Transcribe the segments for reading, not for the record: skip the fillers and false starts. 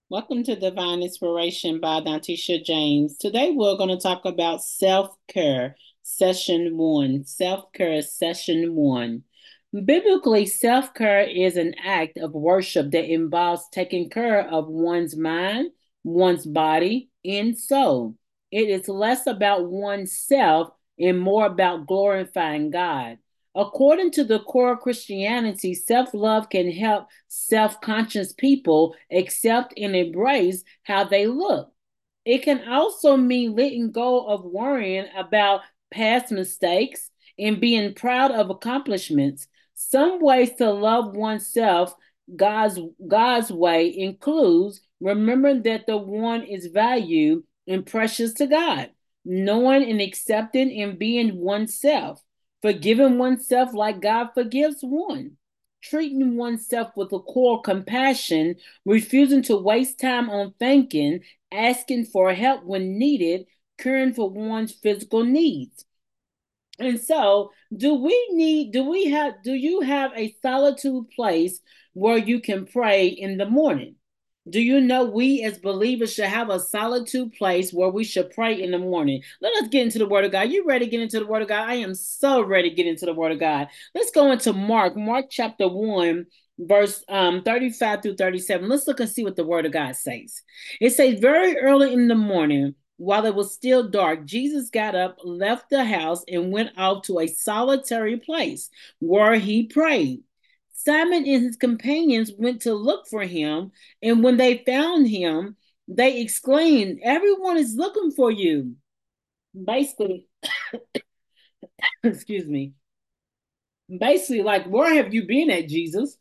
Welcome to Divine Inspiration by Dantisha James. Today we're going to talk about self-care, session one. Self-care, session one. Biblically, self-care is an act of worship that involves taking care of one's mind, one's body, and soul. It is less about oneself and more about glorifying God. According to the core Christianity, self love can help self conscious people accept and embrace how they look. It can also mean letting go of worrying about past mistakes and being proud of accomplishments. Some ways to love oneself God's, God's way includes remembering that the one is valued and precious to God, knowing and accepting and being oneself, forgiving oneself like God forgives one, treating oneself with a core compassion, refusing to waste time on thinking, asking for help when needed, caring for one's physical needs. And so, do you have a solitude place where you can pray in the morning? Do you know we as believers should have a solitude place where we should pray in the morning? Let us get into the Word of God. You ready to get into the Word of God? I am so ready to get into the Word of God. Let's go into Mark chapter 1, verse 35 through 37. Let's look and see what the Word of God says. It says, very early in the morning, while it was still dark, Jesus got up, left the house, and went off to a solitary place where he prayed. Simon and his companions went to look for him, and when they found him, they exclaimed, everyone is looking for you. Basically, excuse me. Basically, like, where have you been at, Jesus?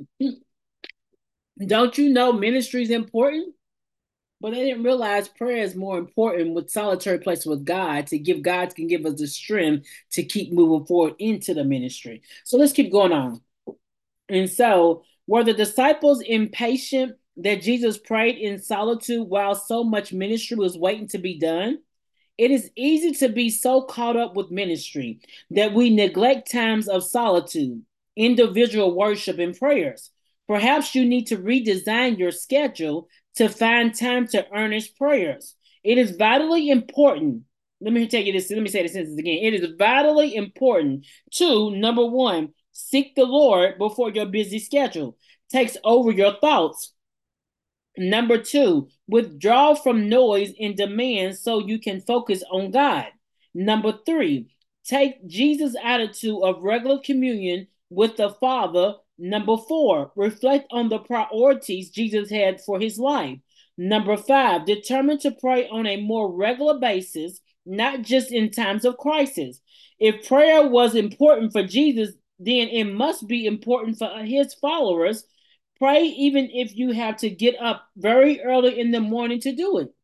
Don't you know ministry is important? But they didn't realize prayer is more important with solitary place with God to give God can give us the strength to keep moving forward into the ministry. So let's keep going on. And so were the disciples impatient that Jesus prayed in solitude while so much ministry was waiting to be done? It is easy to be so caught up with ministry that we neglect times of solitude, individual worship, and prayers. Perhaps you need to redesign your schedule to find time to earnest prayers. It is vitally important. Let me tell you this. Let me say this sentence again. It is vitally important to, number one, seek the Lord before your busy schedule takes over your thoughts. Number two, withdraw from noise and demands so you can focus on God. Number three, take Jesus' attitude of regular communion with the Father. Number four, reflect on the priorities Jesus had for his life. Number five, determine to pray on a more regular basis, not just in times of crisis. If prayer was important for Jesus, then it must be important for his followers. Pray even if you have to get up very early in the morning to do it.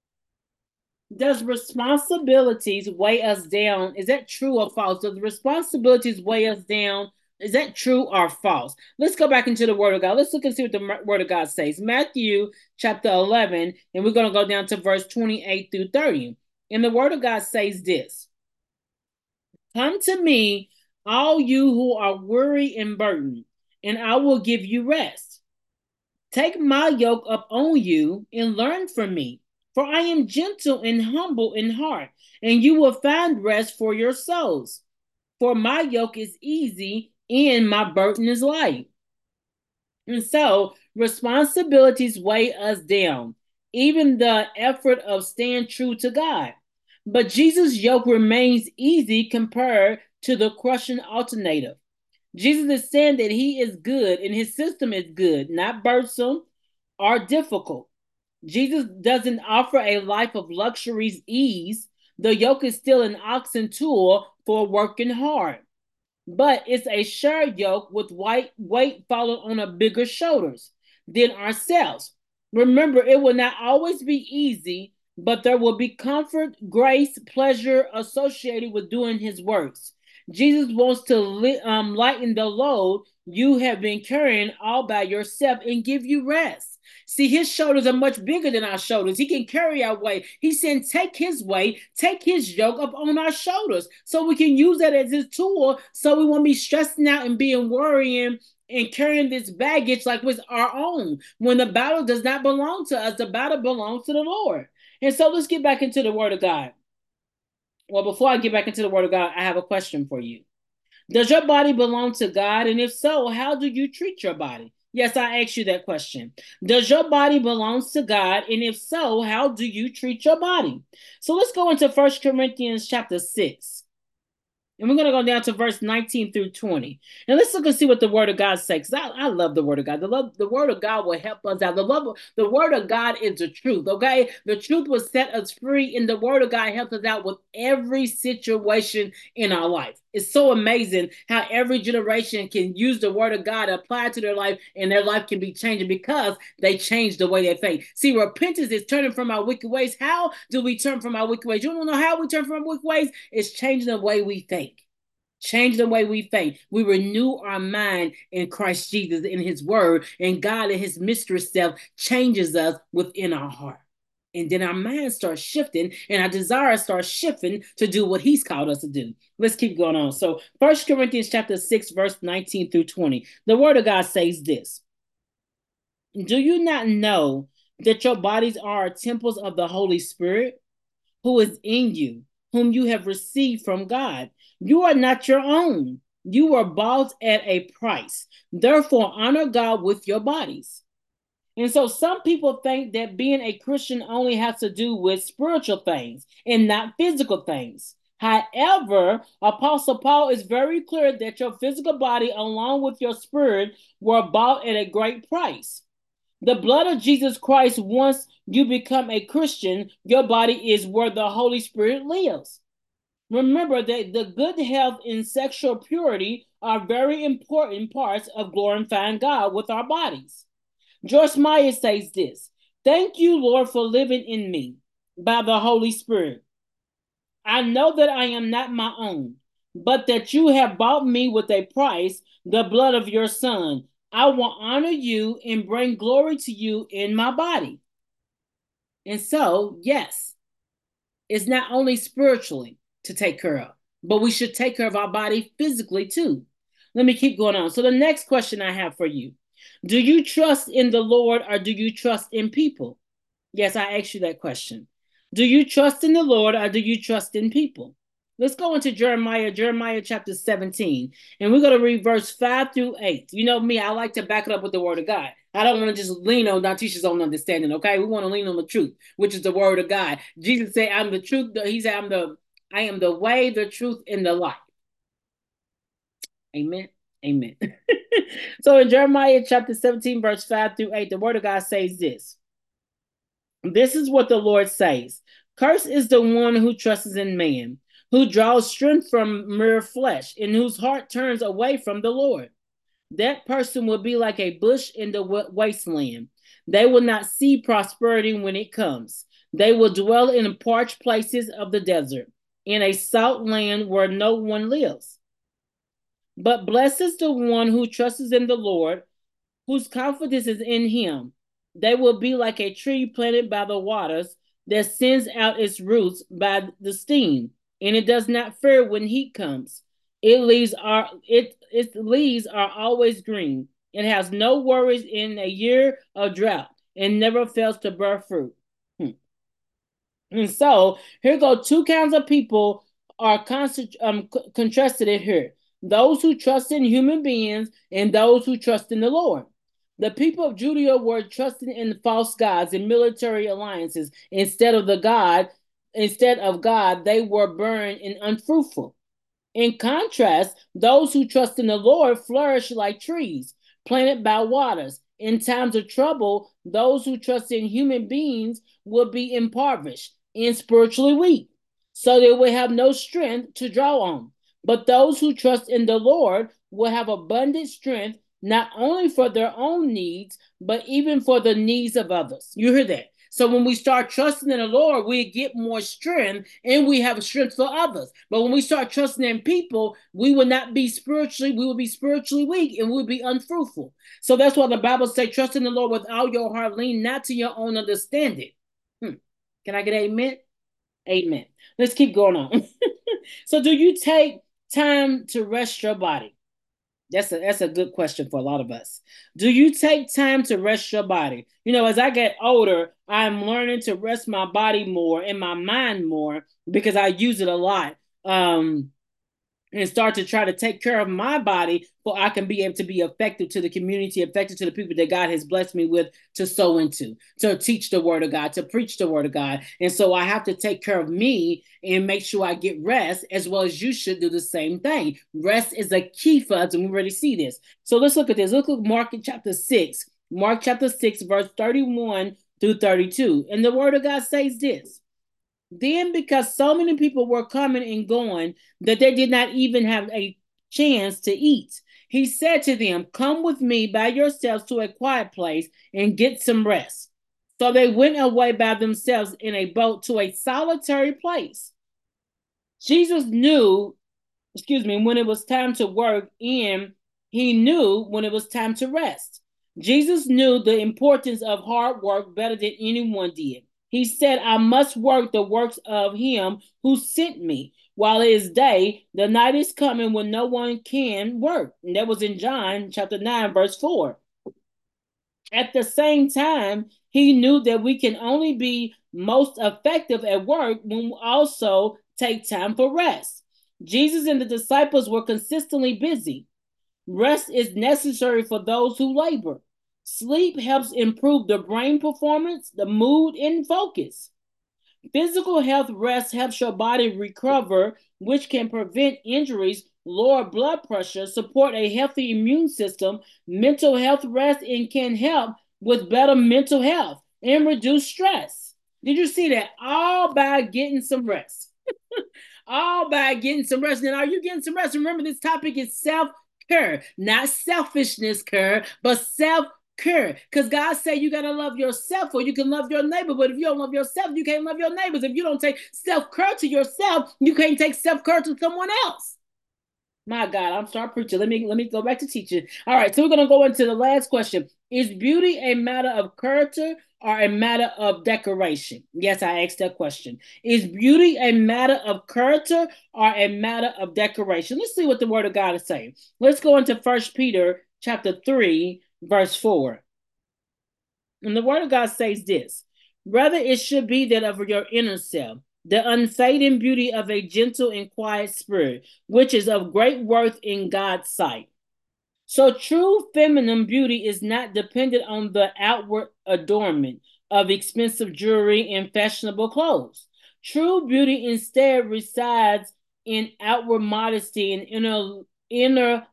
Does responsibilities weigh us down? Is that true or false? Does responsibilities weigh us down? Is that true or false? Let's go back into the Word of God. Let's look and see what the Word of God says. Matthew chapter 11, and we're going to go down to verse 28 through 30. And the Word of God says this: come to me, all you who are weary and burdened, and I will give you rest. Take my yoke up on you and learn from me, for I am gentle and humble in heart, and you will find rest for your souls. For my yoke is easy and my burden is light. And so responsibilities weigh us down, even the effort of staying true to God. But Jesus' yoke remains easy compared to the crushing alternative. Jesus is saying that he is good and his system is good, not burdensome or difficult. Jesus doesn't offer a life of luxuries, ease. The yoke is still an oxen tool for working hard, but it's a shared yoke with white weight followed on a bigger shoulders than ourselves. Remember, it will not always be easy, but there will be comfort, grace, pleasure associated with doing his works. Jesus wants to lighten the load you have been carrying all by yourself and give you rest. See, his shoulders are much bigger than our shoulders. He can carry our weight. He's saying, take his weight, take his yoke up on our shoulders so we can use that as his tool so we won't be stressing out and being worrying and carrying this baggage like it's our own. When the battle does not belong to us, the battle belongs to the Lord. And so let's get back into the Word of God. Well, before I get back into the Word of God, I have a question for you. Does your body belong to God? And if so, how do you treat your body? Yes, I asked you that question. Does your body belong to God? And if so, how do you treat your body? So let's go into 1 Corinthians chapter 6. And we're going to go down to verse 19 through 20. And let's look and see what the word of God says. Because I love the word of God. The word of God will help us out. The word of God is the truth. Okay. The truth will set us free. And the word of God helps us out with every situation in our life. It's so amazing how every generation can use the word of God, apply it to their life, and their life can be changing because they changed the way they think. See, repentance is turning from our wicked ways. How do we turn from our wicked ways? You don't know how we turn from our wicked ways? It's changing the way we think. Change the way we think. We renew our mind in Christ Jesus, in his word, and God and his mystery self changes us within our heart. And then our mind starts shifting and our desire starts shifting to do what he's called us to do. Let's keep going on. So 1 Corinthians chapter 6, verse 19 through 20. The word of God says this. Do you not know that your bodies are temples of the Holy Spirit who is in you, whom you have received from God? You are not your own. You were bought at a price. Therefore, honor God with your bodies. And so some people think that being a Christian only has to do with spiritual things and not physical things. However, Apostle Paul is very clear that your physical body, along with your spirit, were bought at a great price. The blood of Jesus Christ, once you become a Christian, your body is where the Holy Spirit lives. Remember that the good health and sexual purity are very important parts of glorifying God with our bodies. Joyce Meyer says this. Thank you, Lord, for living in me by the Holy Spirit. I know that I am not my own, but that you have bought me with a price, the blood of your Son. I will honor you and bring glory to you in my body. And so, yes, it's not only spiritually to take care of, but we should take care of our body physically too. Let me keep going on. So, the next question I have for you. Do you trust in the Lord or do you trust in people? Yes, I asked you that question. Do you trust in the Lord or do you trust in people? Let's go into Jeremiah chapter 17, and we're going to read verse 5 through 8. You know me, I like to back it up with the word of God. I don't want to just lean on Dantisha's own understanding, okay? We want to lean on the truth, which is the word of God. Jesus said, I'm the truth. He said, I am the way, the truth, and the life. Amen. Amen. So in Jeremiah chapter 17, verse 5 through 8, the word of God says this. This is what the Lord says. Cursed is the one who trusts in man, who draws strength from mere flesh, and whose heart turns away from the Lord. That person will be like a bush in the wasteland. They will not see prosperity when it comes. They will dwell in parched places of the desert, in a salt land where no one lives. But blessed is the one who trusts in the Lord, whose confidence is in him. They will be like a tree planted by the waters that sends out its roots by the stream, and it does not fear when heat comes. Its leaves are always green. It has no worries in a year of drought and never fails to bear fruit. And so here go two kinds of people are contrasted here. Those who trust in human beings and those who trust in the Lord. The people of Judea were trusting in false gods and military alliances instead of God, they were barren and unfruitful. In contrast, those who trust in the Lord flourish like trees planted by waters. In times of trouble, those who trust in human beings will be impoverished and spiritually weak, so they will have no strength to draw on. But those who trust in the Lord will have abundant strength, not only for their own needs, but even for the needs of others. You hear that? So when we start trusting in the Lord, we get more strength and we have strength for others. But when we start trusting in people, we will be spiritually weak and we'll be unfruitful. So that's why the Bible says, trust in the Lord with all your heart, lean not to your own understanding. Can I get amen? Amen. Let's keep going on. So do you take time to rest your body? That's a good question for a lot of us. Do you take time to rest your body? As I get older, I'm learning to rest my body more and my mind more because I use it a lot. And start to try to take care of my body so I can be able to be effective to the community, effective to the people that God has blessed me with to sow into, to teach the word of God, to preach the word of God. And so I have to take care of me and make sure I get rest, as well as you should do the same thing. Rest is a key for us, and we already see this. So let's look at this. Look at Mark chapter 6. Mark chapter 6, verse 31 through 32. And the word of God says this. Then, because so many people were coming and going that they did not even have a chance to eat, he said to them, "Come with me by yourselves to a quiet place and get some rest." So they went away by themselves in a boat to a solitary place. Jesus knew, when it was time to work, and he knew when it was time to rest. Jesus knew the importance of hard work better than anyone did. He said, "I must work the works of him who sent me. While it is day, the night is coming when no one can work." And that was in John chapter 9, verse 4. At the same time, he knew that we can only be most effective at work when we also take time for rest. Jesus and the disciples were consistently busy. Rest is necessary for those who labor. Sleep helps improve the brain performance, the mood, and focus. Physical health rest helps your body recover, which can prevent injuries, lower blood pressure, support a healthy immune system. Mental health rest and can help with better mental health and reduce stress. Did you see that? All by getting some rest. All by getting some rest. Now, are you getting some rest? Remember, this topic is self-care, not selfishness care, but self-care. Because God said you got to love yourself or you can love your neighbor. But if you don't love yourself, you can't love your neighbors. If you don't take self-care to yourself, you can't take self-care to someone else. My God, I'm start preaching. Let me go back to teaching. All right, so we're gonna go into the last question. Is beauty a matter of character or a matter of decoration? Yes, I asked that question. Is beauty a matter of character or a matter of decoration? Let's see what the word of God is saying. Let's go into First Peter chapter 3, verse 4. And the word of God says this: rather it should be that of your inner self, the unfading beauty of a gentle and quiet spirit, which is of great worth in God's sight. So true feminine beauty is not dependent on the outward adornment of expensive jewelry and fashionable clothes. True beauty instead resides in outward modesty and inner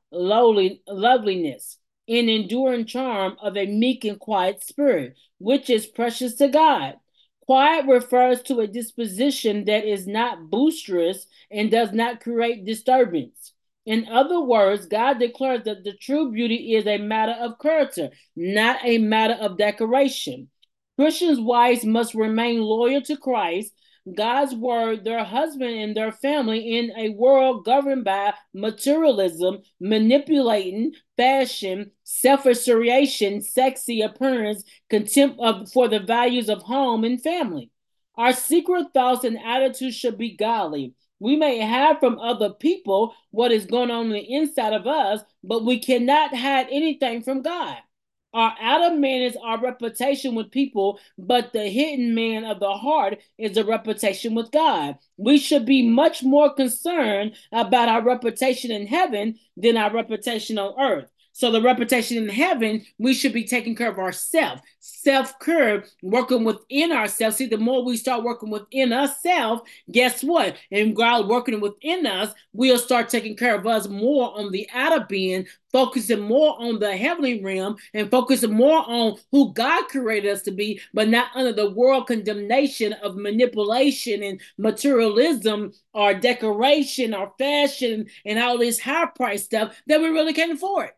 loveliness, in enduring charm of a meek and quiet spirit, which is precious to God. Quiet refers to a disposition that is not boisterous and does not create disturbance. In other words, God declares that the true beauty is a matter of character, not a matter of decoration. Christians' wives must remain loyal to Christ, God's word, their husband, and their family in a world governed by materialism, manipulating, fashion, self-assertion, sexy appearance, contempt for the values of home and family. Our secret thoughts and attitudes should be godly. We may have from other people what is going on the inside of us, but we cannot hide anything from God. Our outer man is our reputation with people, but the hidden man of the heart is a reputation with God. We should be much more concerned about our reputation in heaven than our reputation on earth. So the reputation in heaven, we should be taking care of ourselves. Self-care, working within ourselves. See, the more we start working within ourselves, guess what? And God working within us, we'll start taking care of us more on the outer being, focusing more on the heavenly realm and focusing more on who God created us to be, but not under the world condemnation of manipulation and materialism or decoration or fashion and all this high price stuff that we really can't afford.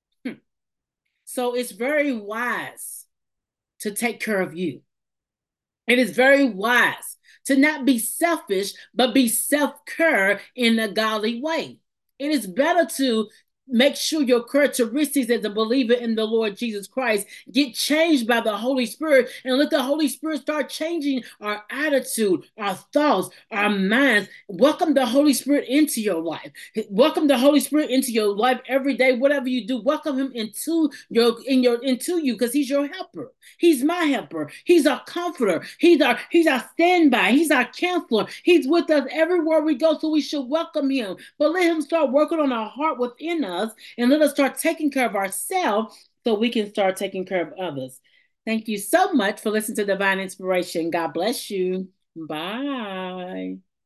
So it's very wise to take care of you. It is very wise to not be selfish, but be self-care in a godly way. It is better to make sure your characteristics as a believer in the Lord Jesus Christ get changed by the Holy Spirit, and let the Holy Spirit start changing our attitude, our thoughts, our minds. Welcome the Holy Spirit into your life. Welcome the Holy Spirit into your life every day. Whatever you do, welcome him into you, because he's your helper. He's my helper. He's our comforter. He's our standby. He's our counselor. He's with us everywhere we go. So we should welcome him. But let him start working on our heart within us, and let us start taking care of ourselves so we can start taking care of others. Thank you so much for listening to Divine Inspiration. God bless you. Bye.